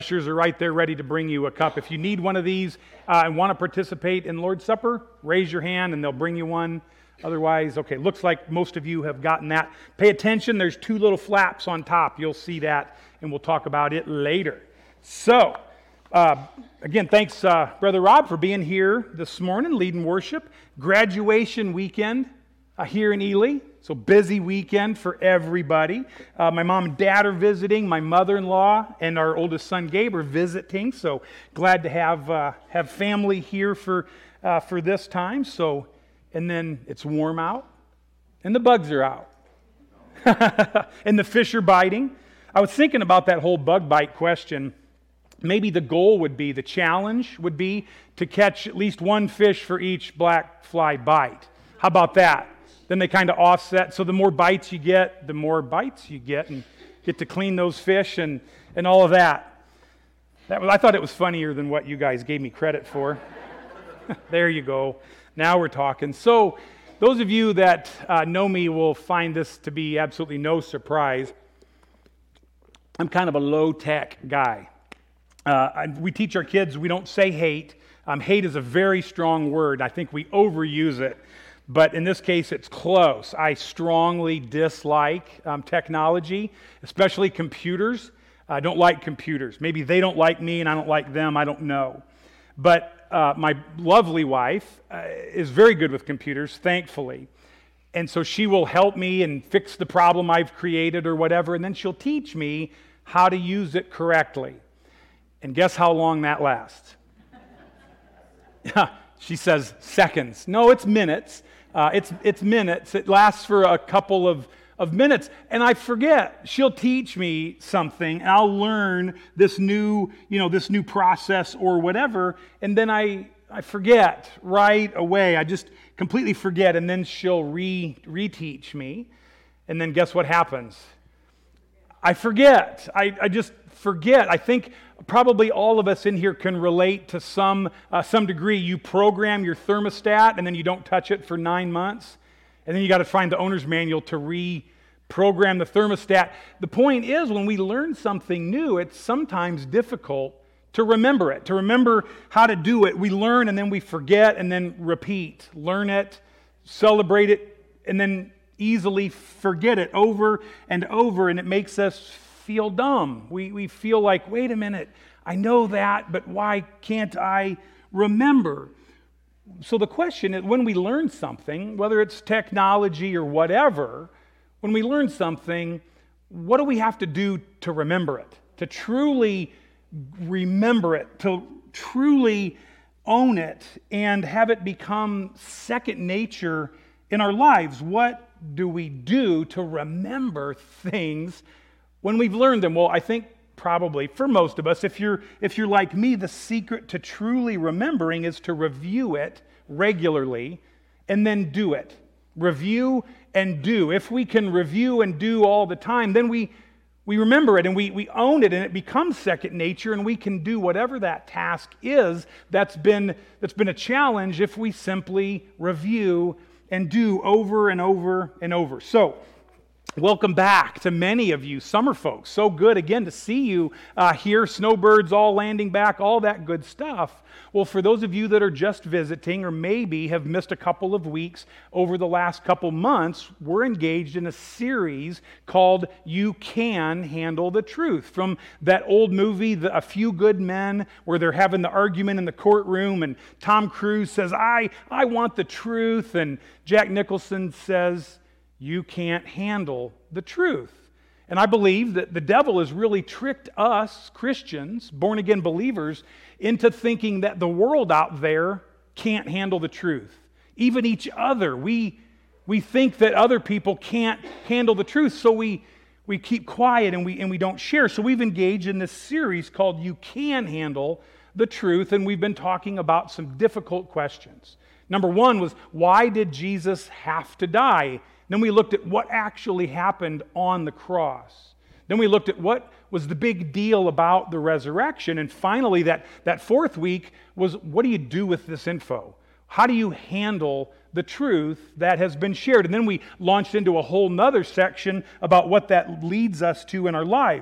Ushers are right there ready to bring you a cup. If you need one of these and want to participate in Lord's Supper, raise your hand and they'll bring you one. Otherwise, okay, looks like most of you have gotten that. Pay attention, there's two little flaps on top. You'll see that, and we'll talk about it later. So, again, thanks, Brother Rob, for being here this morning, leading worship. Graduation weekend here in Ely. So busy weekend for everybody. My mom and dad are visiting. My mother-in-law and our oldest son Gabe are visiting. So glad to have family here for this time. So, and then it's warm out, and the bugs are out, and the fish are biting. I was thinking about that whole bug bite question. Maybe the goal would be, the challenge would be to catch at least one fish for each black fly bite. How about that? Then they kind of offset. So the more bites you get, and get to clean those fish and all of that. I thought it was funnier than what you guys gave me credit for. There you go. Now we're talking. So those of you that know me will find this to be absolutely no surprise. I'm kind of a low-tech guy. We teach our kids we don't say hate. Hate is a very strong word. I think we overuse it. But in this case, it's close. I strongly dislike technology, especially computers. I don't like computers. Maybe they don't like me and I don't like them. I don't know. But my lovely wife is very good with computers, thankfully. And so she will help me and fix the problem I've created or whatever, and then she'll teach me how to use it correctly. And guess how long that lasts? She says seconds. No, it's minutes. It's minutes. It lasts for a couple of minutes, and I forget. She'll teach me something, and I'll learn this new process or whatever, and then I forget right away. I just completely forget, and then she'll reteach me, and then guess what happens? I forget. I just forget. I think probably all of us in here can relate to some degree. You program your thermostat and then you don't touch it for 9 months, and then you got to find the owner's manual to reprogram the thermostat. The point is, when we learn something new, it's sometimes difficult to remember it, to remember how to do it. We learn and then we forget and then repeat. Learn it, celebrate it, and then easily forget it over and over, and it makes us feel dumb. We feel like, wait a minute, I know that, but why can't I remember? So the question is, when we learn something, whether it's technology or whatever, when we learn something, what do we have to do to remember it? To truly remember it, to truly own it, and have it become second nature in our lives? What do we do to remember things when we've learned them? Well, I think probably for most of us, if you're like me, the secret to truly remembering is to review it regularly and then do it. Review and do. If we can review and do all the time, then we remember it and we own it, and it becomes second nature, and we can do whatever that task is that's been a challenge if we simply review and do over and over and over. So, welcome back to many of you summer folks. So good again to see you here. Snowbirds all landing back, all that good stuff. Well, for those of you that are just visiting or maybe have missed a couple of weeks over the last couple months, we're engaged in a series called You Can Handle the Truth. From that old movie, A Few Good Men, where they're having the argument in the courtroom and Tom Cruise says, I want the truth, and Jack Nicholson says, you can't handle the truth. And I believe that the devil has really tricked us, Christians, born-again believers, into thinking that the world out there can't handle the truth. Even each other. We think that other people can't handle the truth, so we keep quiet and we don't share. So we've engaged in this series called You Can Handle the Truth, and we've been talking about some difficult questions. Number one was, why did Jesus have to die? Then we looked at what actually happened on the cross. Then we looked at what was the big deal about the resurrection. And finally, that fourth week was, what do you do with this info? How do you handle the truth that has been shared? And then we launched into a whole nother section about what that leads us to in our lives.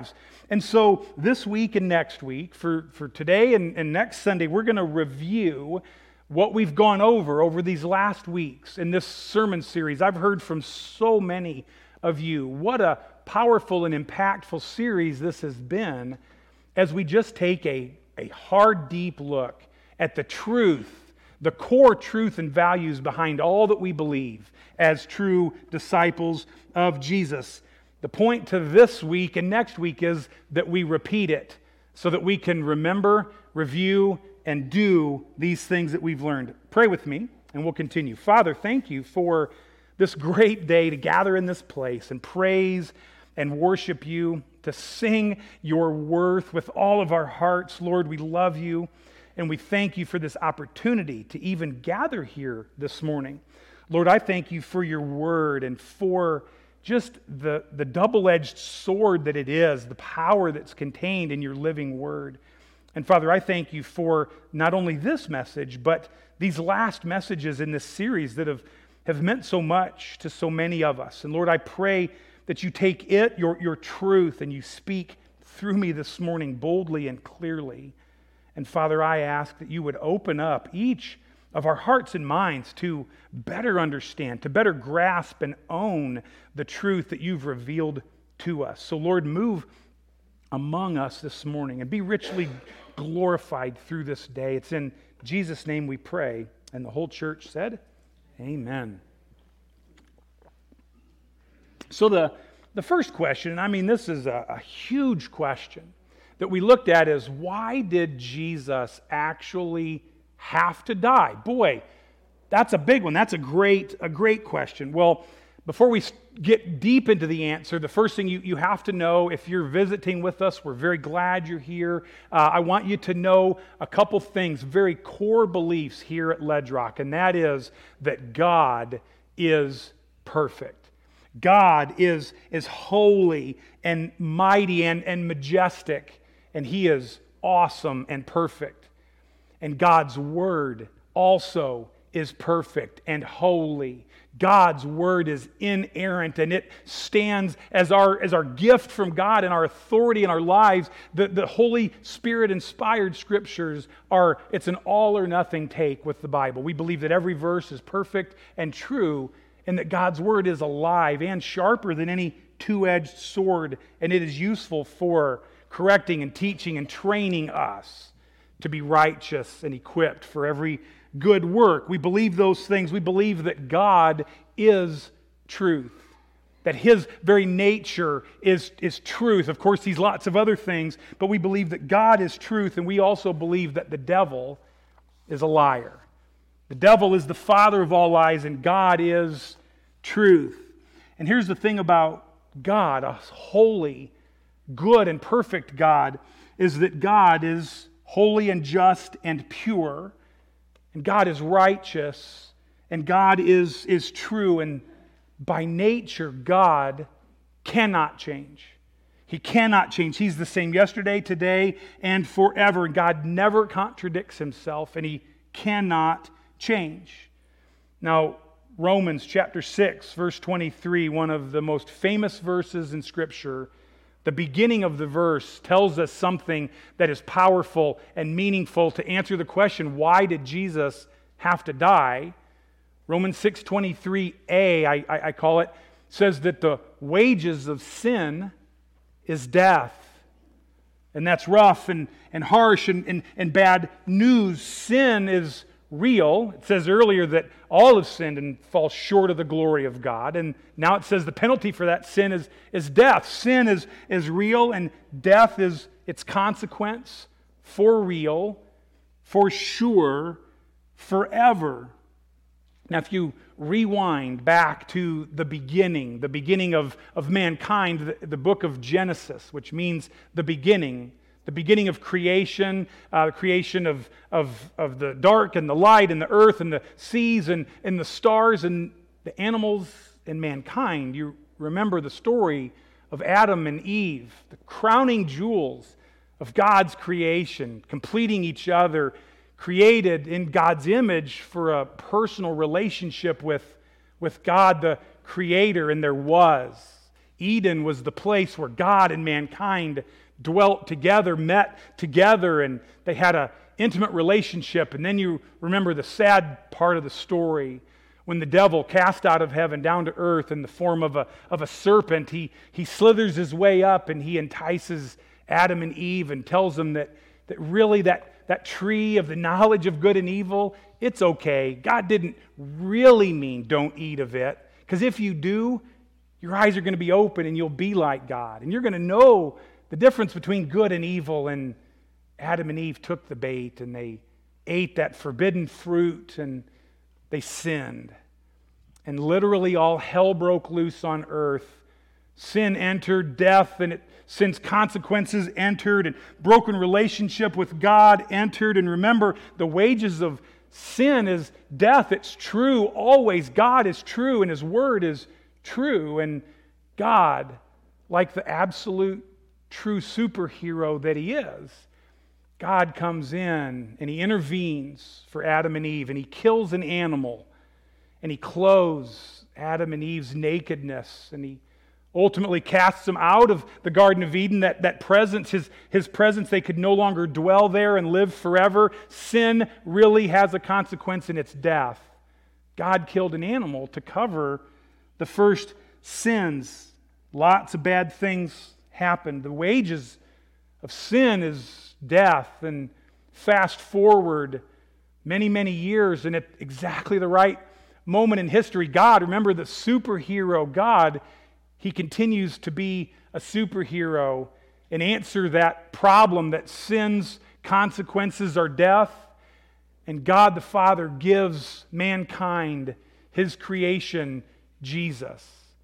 And so this week and next week, for today and next Sunday, we're going to review what we've gone over these last weeks in this sermon series. I've heard from so many of you what a powerful and impactful series this has been as we just take a hard, deep look at the truth, the core truth and values behind all that we believe as true disciples of Jesus. The point to this week and next week is that we repeat it so that we can remember, review, and do these things that we've learned. Pray with me, and we'll continue. Father, thank you for this great day to gather in this place and praise and worship you, to sing your worth with all of our hearts. Lord, we love you, and we thank you for this opportunity to even gather here this morning. Lord, I thank you for your word and for just the double-edged sword that it is, the power that's contained in your living word. And Father, I thank you for not only this message, but these last messages in this series that have meant so much to so many of us. And Lord, I pray that you take it, your truth, and you speak through me this morning boldly and clearly. And Father, I ask that you would open up each of our hearts and minds to better understand, to better grasp and own the truth that you've revealed to us. So Lord, move among us this morning and be richly glorified through this day. It's in Jesus' name we pray. And the whole church said, amen. So the first question, and I mean this is a huge question that we looked at, is why did Jesus actually have to die? Boy, that's a big one. That's a great question. Well, before we get deep into the answer, the first thing you have to know, if you're visiting with us, we're very glad you're here. I want you to know a couple things, very core beliefs here at Ledge Rock, and that is that God is perfect. God is holy and mighty and majestic, and He is awesome and perfect. And God's Word also is perfect and holy. God's Word is inerrant, and it stands as our gift from God and our authority in our lives. The Holy Spirit-inspired Scriptures it's an all-or-nothing take with the Bible. We believe that every verse is perfect and true, and that God's Word is alive and sharper than any two-edged sword, and it is useful for correcting and teaching and training us to be righteous and equipped for every good work. We believe those things. We believe that God is truth, that His very nature is truth. Of course, He's lots of other things, but we believe that God is truth, and we also believe that the devil is a liar. The devil is the father of all lies, and God is truth. And here's the thing about God, a holy, good, and perfect God, is that God is holy and just and pure, and God is righteous, and God is true, and by nature, God cannot change. He cannot change. He's the same yesterday, today, and forever. God never contradicts Himself, and He cannot change. Now, Romans chapter 6, verse 23, one of the most famous verses in Scripture, the beginning of the verse tells us something that is powerful and meaningful to answer the question, why did Jesus have to die? Romans 6:23a, I call it, says that the wages of sin is death. And that's rough and harsh and bad news. Sin is real. It says earlier that all have sinned and fall short of the glory of God. And now it says the penalty for that sin is death. Sin is real, and death is its consequence, for real, for sure, forever. Now, if you rewind back to the beginning of mankind, the book of Genesis, which means the beginning of creation, the creation of the dark and the light and the earth and the seas and the stars and the animals and mankind. You remember the story of Adam and Eve, the crowning jewels of God's creation, completing each other, created in God's image for a personal relationship with God the Creator, and there was. Eden was the place where God and mankind dwelt together, met together, and they had an intimate relationship. And then you remember the sad part of the story when the devil cast out of heaven down to earth in the form of a serpent. He slithers his way up and he entices Adam and Eve and tells them that really that tree of the knowledge of good and evil, it's okay. God didn't really mean don't eat of it, because if you do, your eyes are going to be open and you'll be like God. And you're going to know the difference between good and evil. And Adam and Eve took the bait and they ate that forbidden fruit and they sinned. And literally all hell broke loose on earth. Sin entered, death and sin's consequences entered, and broken relationship with God entered. And remember, the wages of sin is death. It's true always. God is true and His Word is true. And God, like the absolute true superhero that He is, God comes in and He intervenes for Adam and Eve, and He kills an animal and He clothes Adam and Eve's nakedness, and He ultimately casts them out of the Garden of Eden, that presence, his presence, they could no longer dwell there and live forever. Sin really has a consequence, and it's death. God killed an animal to cover the first sins. Lots of bad things happened. The wages of sin is death. And fast forward many, many years, and at exactly the right moment in history, God, remember the superhero God, He continues to be a superhero and answer that problem that sin's consequences are death. And God the Father gives mankind His creation, Jesus.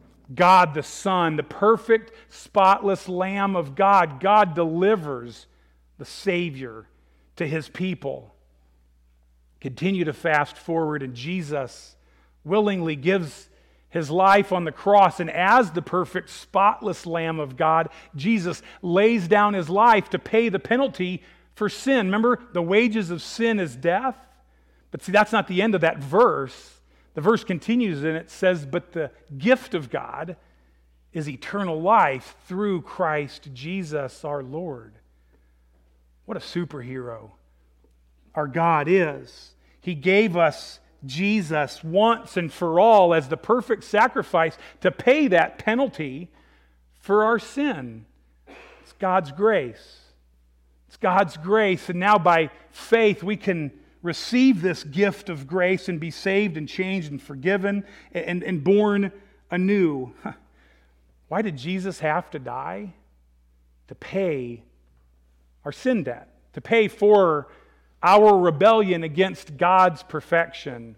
God the Son, the perfect, spotless Lamb of God. God delivers the Savior to His people. Continue to fast forward, and Jesus willingly gives His life on the cross, and as the perfect, spotless Lamb of God, Jesus lays down His life to pay the penalty for sin. Remember, the wages of sin is death. But see, that's not the end of that verse. The verse continues and it says, but the gift of God is eternal life through Christ Jesus our Lord. What a superhero our God is. He gave us Jesus once and for all as the perfect sacrifice to pay that penalty for our sin. It's God's grace. It's God's grace, and now by faith we can receive this gift of grace and be saved and changed and forgiven and born anew. Why did Jesus have to die? To pay our sin debt, to pay for our rebellion against God's perfection.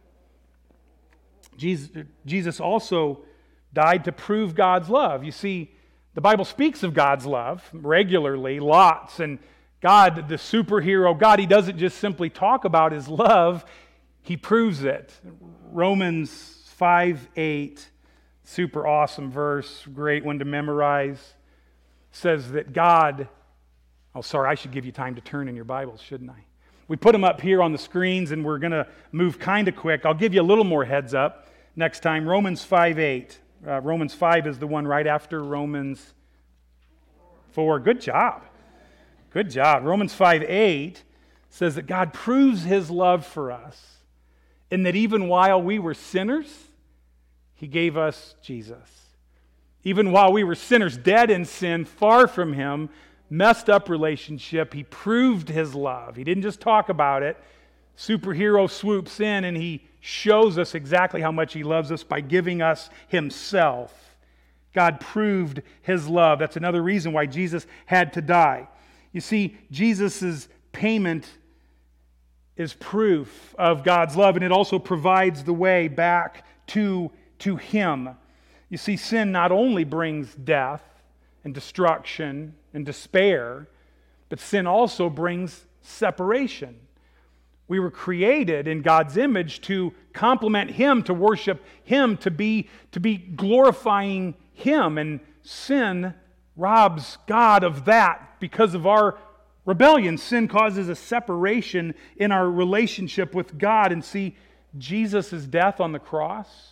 Jesus also died to prove God's love. You see, the Bible speaks of God's love regularly, lots, and God, the superhero God, He doesn't just simply talk about His love, He proves it. Romans 5:8, super awesome verse, great one to memorize, says that God, I should give you time to turn in your Bibles, shouldn't I? We put them up here on the screens, and we're going to move kind of quick. I'll give you a little more heads up next time. Romans 5:8. Romans 5 is the one right after Romans 4. Good job. Good job. Romans 5:8 says that God proves His love for us in that even while we were sinners, He gave us Jesus. Even while we were sinners, dead in sin, far from Him, messed up relationship, He proved His love. He didn't just talk about it. Superhero swoops in and He shows us exactly how much He loves us by giving us Himself. God proved His love. That's another reason why Jesus had to die. You see, Jesus' payment is proof of God's love, and it also provides the way back to Him. You see, sin not only brings death and destruction and despair, but sin also brings separation. We were created in God's image to complement Him, to worship Him, to be glorifying Him, and sin robs God of that because of our rebellion. Sin causes a separation in our relationship with God. And see, Jesus' death on the cross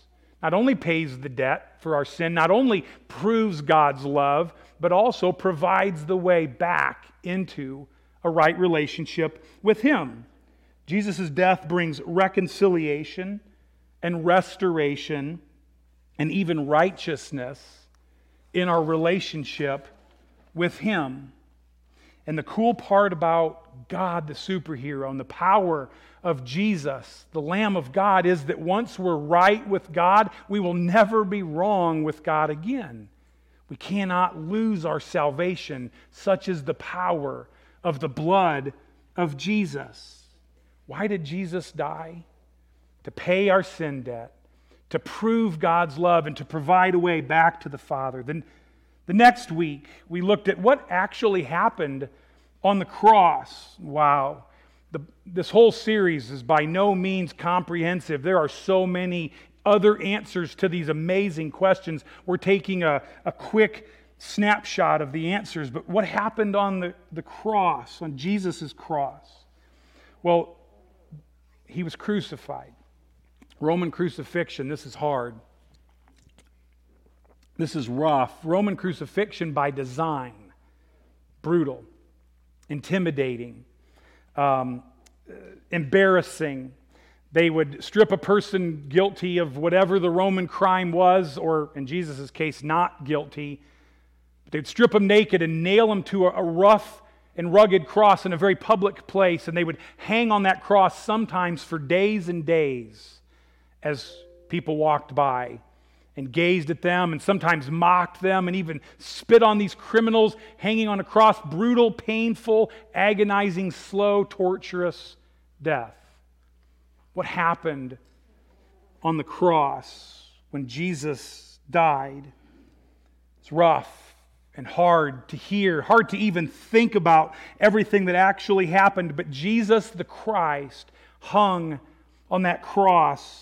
not only pays the debt for our sin, not only proves God's love, but also provides the way back into a right relationship with Him. Jesus' death brings reconciliation and restoration and even righteousness in our relationship with Him. And the cool part about God, the superhero, and the power of Jesus, the Lamb of God, is that once we're right with God, we will never be wrong with God again. We cannot lose our salvation. Such is the power of the blood of Jesus. Why did Jesus die? To pay our sin debt, to prove God's love, and to provide a way back to the Father. Then the next week, we looked at what actually happened on the cross. Wow. This whole series is by no means comprehensive. There are so many other answers to these amazing questions. We're taking a quick snapshot of the answers. But what happened on the cross, on Jesus' cross? Well, He was crucified. Roman crucifixion, this is hard. This is rough. Roman crucifixion by design. Brutal. Intimidating. Embarrassing. They would strip a person guilty of whatever the Roman crime was, or in Jesus' case, not guilty. They'd strip them naked and nail them to a rough and rugged cross in a very public place, and they would hang on that cross sometimes for days and days as people walked by and gazed at them and sometimes mocked them and even spit on these criminals hanging on a cross. Brutal, painful, agonizing, slow, torturous death. What happened on the cross when Jesus died? It's rough and hard to hear, hard to even think about everything that actually happened. But Jesus the Christ hung on that cross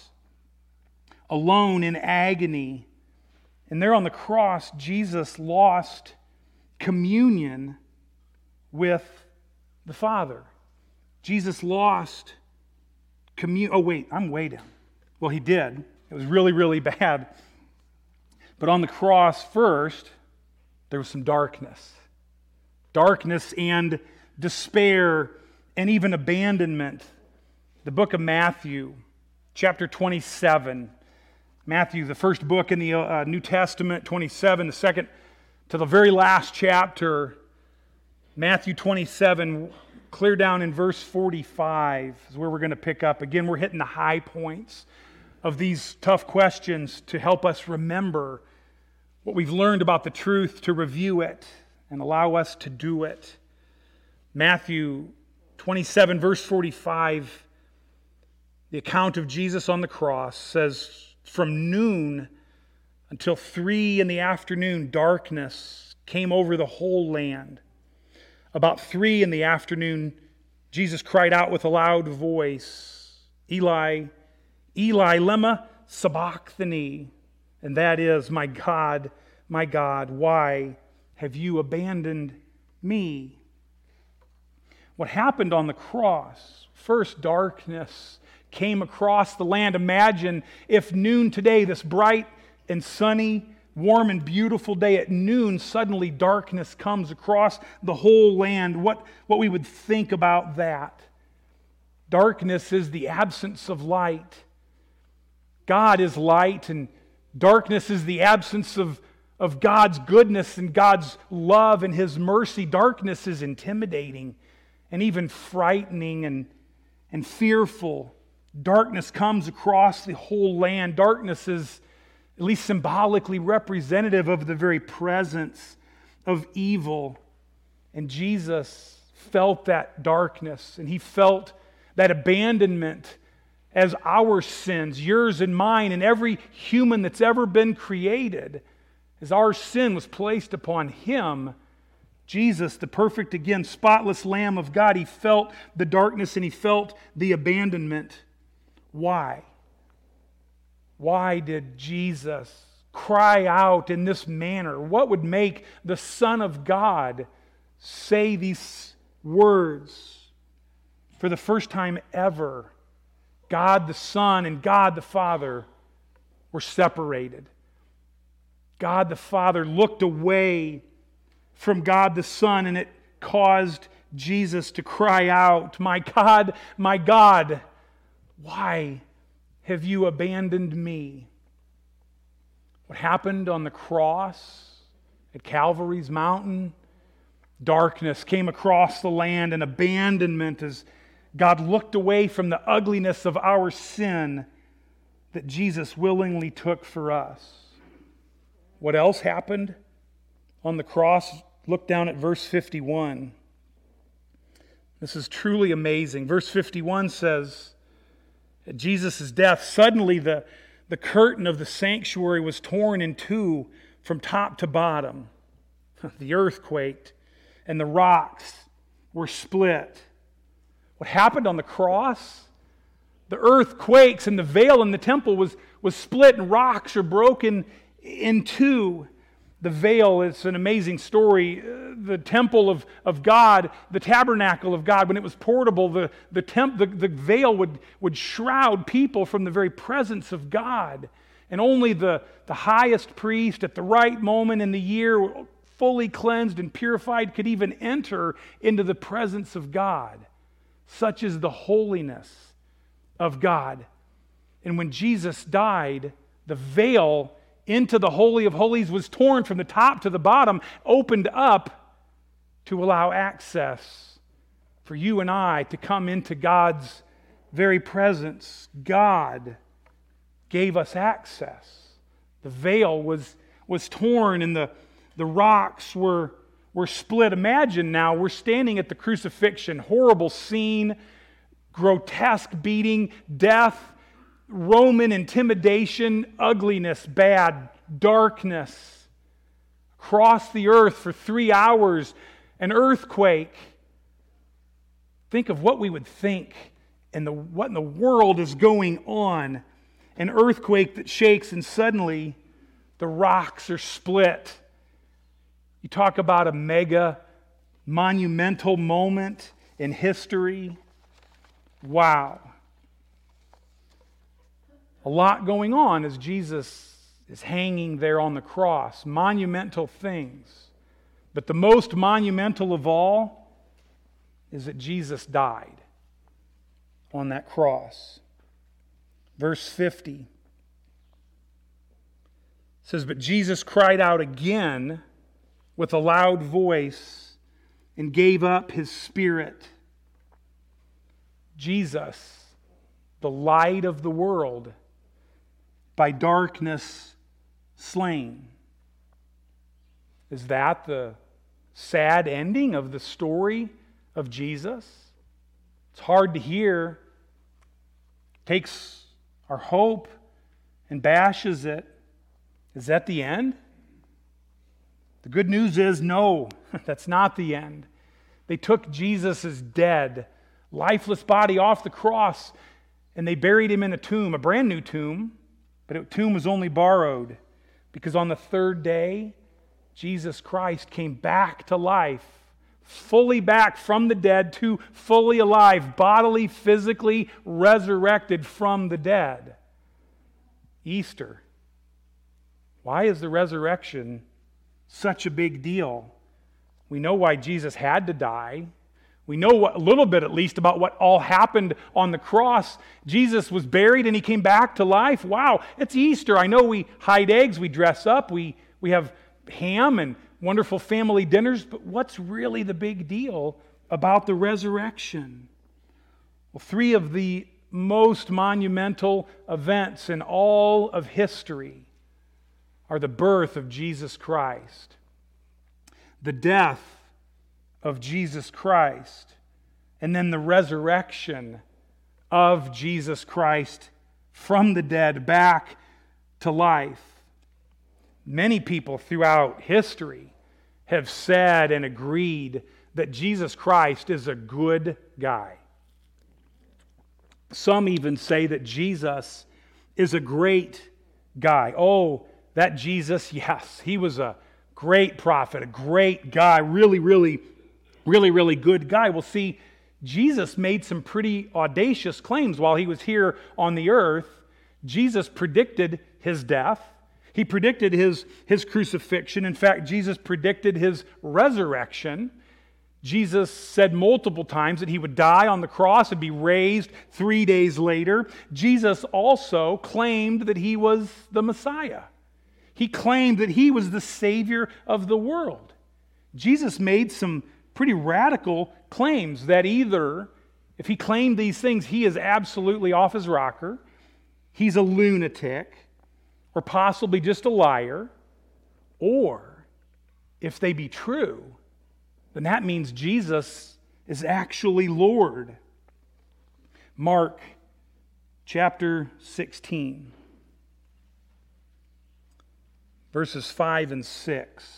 alone in agony. And there on the cross, Jesus lost communion with the Father. Jesus lost communion. Oh, wait, I'm way down. Well, He did. It was really, really bad. But on the cross first, there was some darkness. Darkness and despair and even abandonment. The book of Matthew, chapter 27. Matthew, the first book in the New Testament, 27, the second to the very last chapter. Matthew 27, clear down in verse 45 is where we're going to pick up. Again, we're hitting the high points of these tough questions to help us remember what we've learned about the truth, to review it and allow us to do it. Matthew 27, verse 45, the account of Jesus on the cross says, from noon until 3 p.m, darkness came over the whole land. About 3 p.m, Jesus cried out with a loud voice, Eli, Eli, lema sabachthani. And that is, my God, why have you abandoned me? What happened on the cross? First, darkness came across the land. Imagine if noon today, this bright and sunny, warm and beautiful day at noon, suddenly darkness comes across the whole land. What we would think about that. Darkness is the absence of light. God is light, and darkness is the absence of God's goodness and God's love and His mercy. Darkness is intimidating and even frightening and fearful. Darkness comes across the whole land. Darkness is at least symbolically representative of the very presence of evil. And Jesus felt that darkness, and He felt that abandonment as our sins, yours and mine, and every human that's ever been created, as our sin was placed upon Him. Jesus, the perfect, again, spotless Lamb of God, He felt the darkness and He felt the abandonment. Why? Why did Jesus cry out in this manner? What would make the Son of God say these words? For the first time ever, God the Son and God the Father were separated. God the Father looked away from God the Son, and it caused Jesus to cry out, my God, why have you abandoned me?" What happened on the cross at Calvary's mountain? Darkness came across the land and abandonment as God looked away from the ugliness of our sin that Jesus willingly took for us. What else happened on the cross? Look down at verse 51. This is truly amazing. Verse 51 says, at Jesus' death, suddenly the curtain of the sanctuary was torn in two from top to bottom. The earth quaked and the rocks were split. What happened on the cross? The earth quakes and the veil in the temple was split and rocks are broken in two. The veil is an amazing story. The temple of God, the tabernacle of God, when it was portable, the veil would shroud people from the very presence of God. And only the highest priest at the right moment in the year, fully cleansed and purified, could even enter into the presence of God. Such is the holiness of God. And when Jesus died, the veil into the Holy of Holies was torn from the top to the bottom, opened up to allow access for you and I to come into God's very presence. God gave us access. The veil was torn and the rocks were split. Imagine now we're standing at the crucifixion, horrible scene, grotesque beating, death, Roman intimidation, ugliness, bad, darkness. Across the earth for 3 hours, an earthquake. Think of what we would think and what in the world is going on. An earthquake that shakes and suddenly the rocks are split. You talk about a mega, monumental moment in history. Wow. A lot going on as Jesus is hanging there on the cross. Monumental things. But the most monumental of all is that Jesus died on that cross. Verse 50 says, "But Jesus cried out again with a loud voice and gave up his spirit." Jesus, the light of the world, by darkness slain. Is that the sad ending of the story of Jesus? It's hard to hear. Takes our hope and bashes it. Is that the end? The good news is no, that's not the end. They took Jesus' dead, lifeless body off the cross and they buried him in a tomb, a brand new tomb. But a tomb was only borrowed because on the third day, Jesus Christ came back to life, fully back from the dead to fully alive, bodily, physically resurrected from the dead. Easter. Why is the resurrection such a big deal? We know why Jesus had to die. We know a little bit, at least, about what all happened on the cross. Jesus was buried and he came back to life. Wow, it's Easter. I know we hide eggs, we dress up, we have ham and wonderful family dinners, but what's really the big deal about the resurrection? Well, 3 of the most monumental events in all of history are the birth of Jesus Christ, the death of Jesus Christ, and then the resurrection of Jesus Christ from the dead back to life. Many people throughout history have said and agreed that Jesus Christ is a good guy. Some even say that Jesus is a great guy. Oh, that Jesus, yes, he was a great prophet, a great guy, really good guy. Well, see, Jesus made some pretty audacious claims while he was here on the earth. Jesus predicted his death. He predicted his crucifixion. In fact, Jesus predicted his resurrection. Jesus said multiple times that he would die on the cross and be raised 3 days later. Jesus also claimed that he was the Messiah. He claimed that he was the Savior of the world. Jesus made some pretty radical claims that either, if he claimed these things, he is absolutely off his rocker, he's a lunatic, or possibly just a liar, or if they be true, then that means Jesus is actually Lord. Mark chapter 16, verses 5 and 6.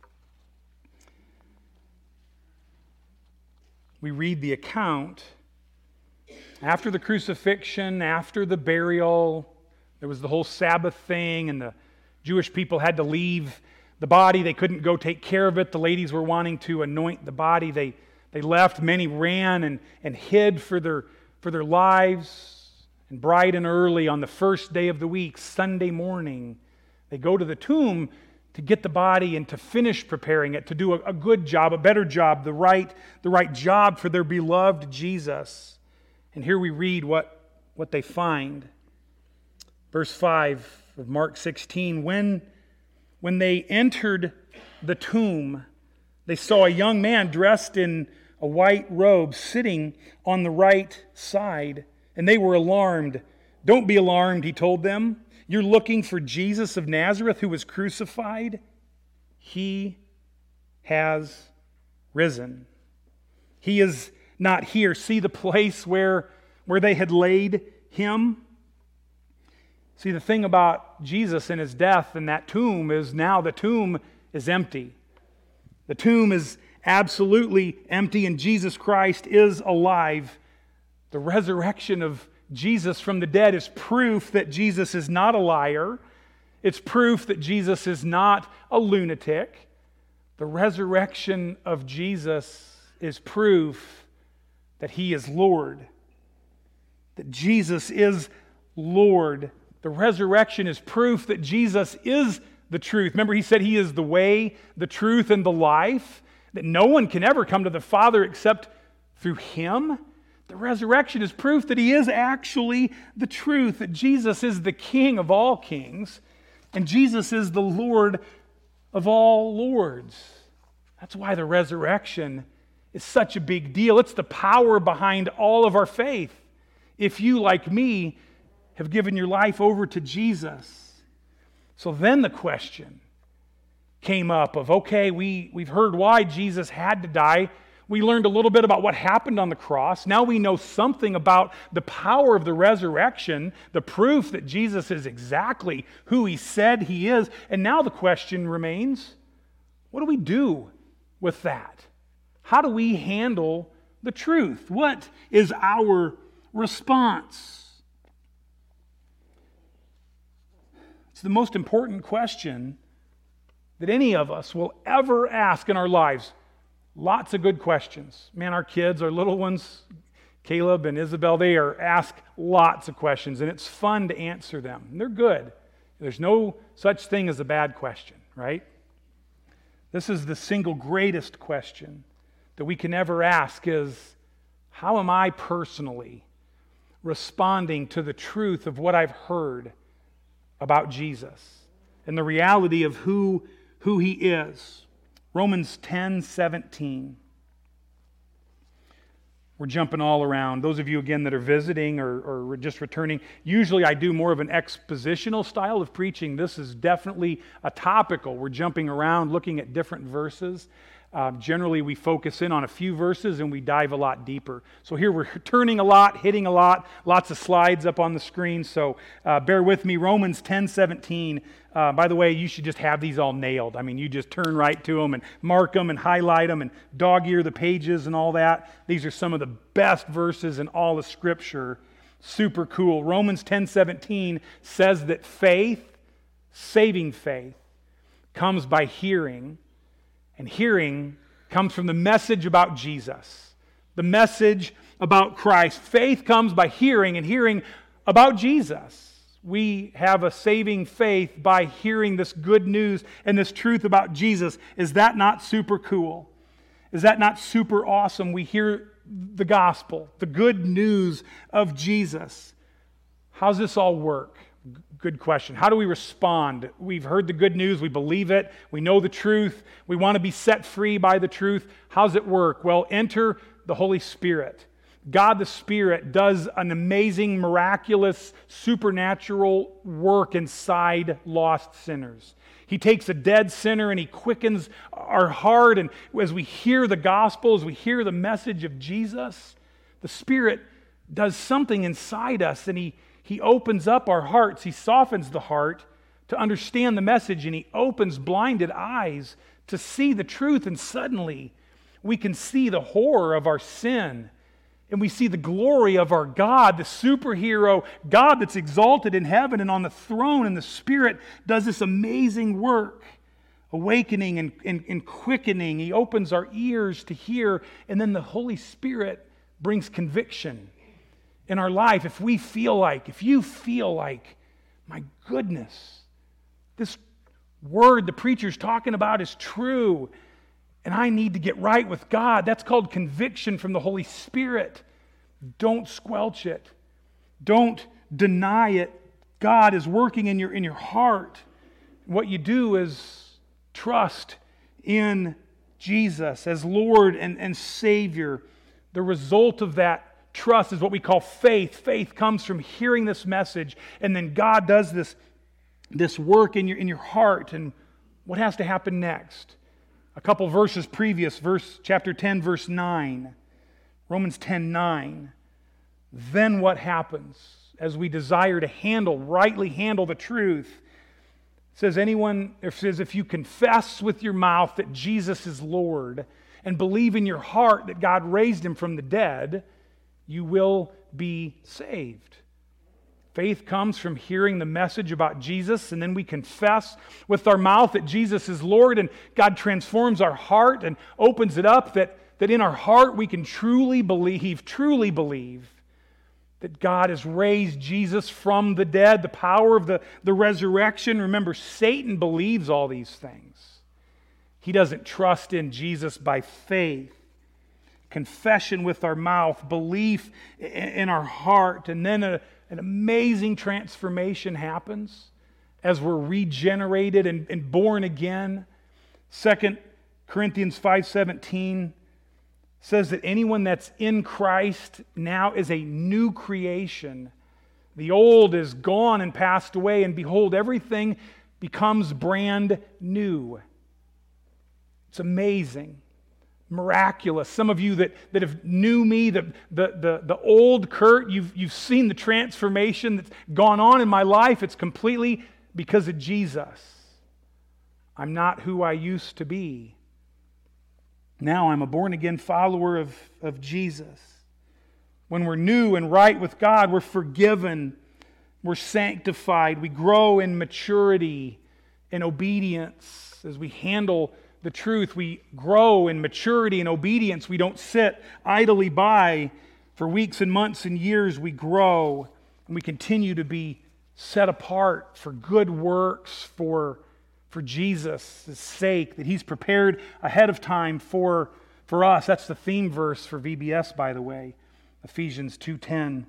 We read the account. After the crucifixion, after the burial, there was the whole Sabbath thing, and the Jewish people had to leave the body. They couldn't go take care of it. The ladies were wanting to anoint the body. They left. Many ran and hid for their lives. And bright and early on the first day of the week, Sunday morning, they go to the tomb to get the body and to finish preparing it, to do a good job, a better job, the right job for their beloved Jesus. And here we read what they find. Verse 5 of Mark 16, when they entered the tomb, they saw a young man dressed in a white robe sitting on the right side, and they were alarmed. "Don't be alarmed," he told them. "You're looking for Jesus of Nazareth who was crucified. He has risen. He is not here." See the place where they had laid him? See, the thing about Jesus and his death and that tomb is now the tomb is empty. The tomb is absolutely empty, and Jesus Christ is alive. The resurrection of Jesus from the dead is proof that Jesus is not a liar. It's proof that Jesus is not a lunatic. The resurrection of Jesus is proof that he is Lord. That Jesus is Lord. The resurrection is proof that Jesus is the truth. Remember, he said he is the way, the truth, and the life, that no one can ever come to the Father except through him. The resurrection is proof that he is actually the truth, that Jesus is the King of all kings, and Jesus is the Lord of all lords. That's why the resurrection is such a big deal. It's the power behind all of our faith. If you, like me, have given your life over to Jesus. So then the question came up of, okay, we've heard why Jesus had to die. We learned a little bit about what happened on the cross. Now we know something about the power of the resurrection, the proof that Jesus is exactly who he said he is. And now the question remains, what do we do with that? How do we handle the truth? What is our response? It's the most important question that any of us will ever ask in our lives. Lots of good questions. Man, our kids, our little ones, Caleb and Isabel, they are asked lots of questions, and it's fun to answer them. And they're good. There's no such thing as a bad question, right? This is the single greatest question that we can ever ask is, how am I personally responding to the truth of what I've heard about Jesus and the reality of who he is? Romans 10:17. We're jumping all around. Those of you, again, that are visiting or just returning, usually I do more of an expositional style of preaching. This is definitely a topical. We're jumping around, looking at different verses. Generally, we focus in on a few verses and we dive a lot deeper. So here we're turning a lot, hitting a lot, lots of slides up on the screen. So bear with me. Romans 10:17. By the way, you should just have these all nailed. I mean, you just turn right to them and mark them and highlight them and dog-ear the pages and all that. These are some of the best verses in all of Scripture. Super cool. Romans 10:17 says that faith, saving faith, comes by hearing. And hearing comes from the message about Jesus, the message about Christ. Faith comes by hearing, and hearing about Jesus. we have a saving faith by hearing this good news and this truth about Jesus. Is that not super cool? Is that not super awesome? We hear the gospel, the good news of Jesus. How's this all work? Good question. How do we respond? We've heard the good news. We believe it. We know the truth. We want to be set free by the truth. How's it work? Well, enter the Holy Spirit. God the Spirit does an amazing, miraculous, supernatural work inside lost sinners. He takes a dead sinner and He quickens our heart. And as we hear the gospel, as we hear the message of Jesus, the Spirit does something inside us, and He opens up our hearts. He softens the heart to understand the message, and He opens blinded eyes to see the truth. And suddenly we can see the horror of our sin, and we see the glory of our God, the superhero God that's exalted in heaven and on the throne. And the Spirit does this amazing work, awakening and quickening. He opens our ears to hear, and then the Holy Spirit brings conviction in our life. If you feel like, my goodness, this word the preacher's talking about is true, and I need to get right with God, that's called conviction from the Holy Spirit. Don't squelch it. Don't deny it. God is working in your heart. What you do is trust in Jesus as Lord and Savior. The result of that trust is what we call faith. Faith comes from hearing this message, and then God does this work in your heart. And what has to happen next? A couple verses previous, chapter 10, verse 9. Romans 10:9. Then what happens as we desire to rightly handle the truth? It says, if you confess with your mouth that Jesus is Lord and believe in your heart that God raised Him from the dead, you will be saved. Faith comes from hearing the message about Jesus, and then we confess with our mouth that Jesus is Lord, and God transforms our heart and opens it up that in our heart we can truly believe that God has raised Jesus from the dead, the power of the resurrection. Remember, Satan believes all these things. He doesn't trust in Jesus by faith. Confession with our mouth, belief in our heart, and then an amazing transformation happens as we're regenerated and born again. 2 Corinthians 5:17 says that anyone that's in Christ now is a new creation. The old is gone and passed away, and behold, everything becomes brand new. It's amazing. Miraculous. Some of you that have knew me, the old Kurt, you've seen the transformation that's gone on in my life. It's completely because of Jesus. I'm not who I used to be. Now I'm a born-again follower of Jesus. When we're new and right with God, we're forgiven, we're sanctified, we grow in maturity and obedience as we handle the truth. We grow in maturity and obedience. We don't sit idly by for weeks and months and years. We grow and we continue to be set apart for good works for Jesus' sake, that He's prepared ahead of time for us. That's the theme verse for VBS, by the way, Ephesians 2:10.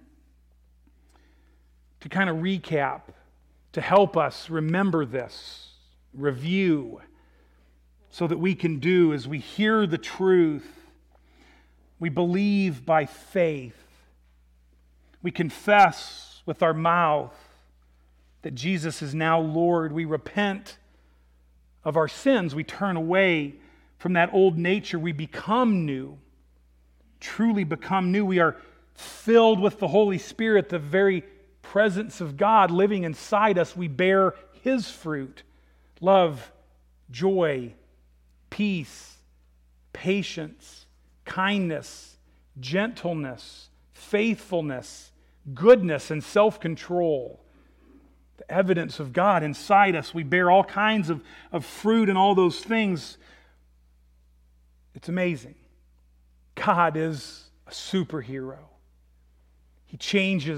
To kind of recap, to help us remember this, review, so that we can do as we hear the truth, we believe by faith, we confess with our mouth that Jesus is now Lord, we repent of our sins, we turn away from that old nature, we become new, truly become new. We are filled with the Holy Spirit, the very presence of God living inside us. We bear His fruit: love, joy, peace, patience, kindness, gentleness, faithfulness, goodness, and self-control. The evidence of God inside us. We bear all kinds of fruit and all those things. It's amazing. God is a superhero. He changes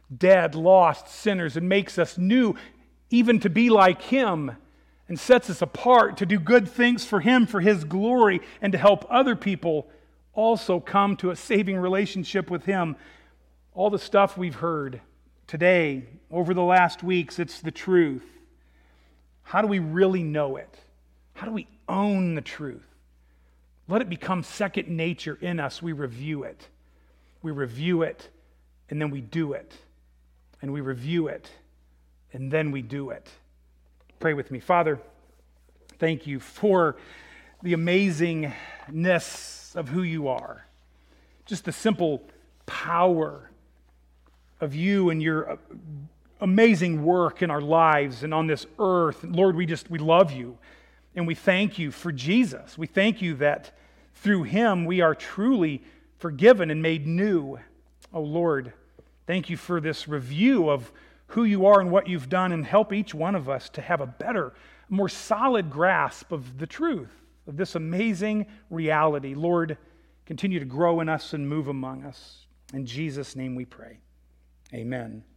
dead, lost sinners and makes us new, even to be like Him, and sets us apart to do good things for Him, for His glory, and to help other people also come to a saving relationship with Him. All the stuff we've heard today, over the last weeks, it's the truth. How do we really know it? How do we own the truth? Let it become second nature in us. We review it. We review it, and then we do it. And we review it, and then we do it. Pray with me. Father, thank you for the amazingness of who you are. Just the simple power of you and your amazing work in our lives and on this earth. Lord, we love you, and we thank you for Jesus. We thank you that through Him we are truly forgiven and made new. Oh Lord, thank you for this review of who you are and what you've done, and help each one of us to have a better, more solid grasp of the truth of this amazing reality. Lord, continue to grow in us and move among us. In Jesus' name we pray. Amen.